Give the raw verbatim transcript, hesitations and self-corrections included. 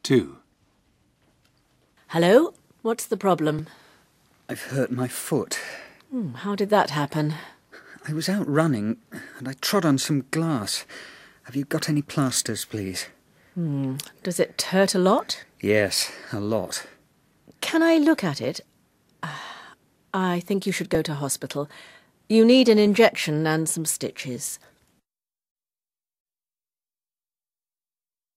two. Hello? What's the problem? I've hurt my foot. Hmm, how did that happen? I was out running and I trod on some glass. Have you got any plasters, please? Hmm. Does it hurt a lot? Yes, a lot. Can I look at it? I think you should go to hospital. You need an injection and some stitches.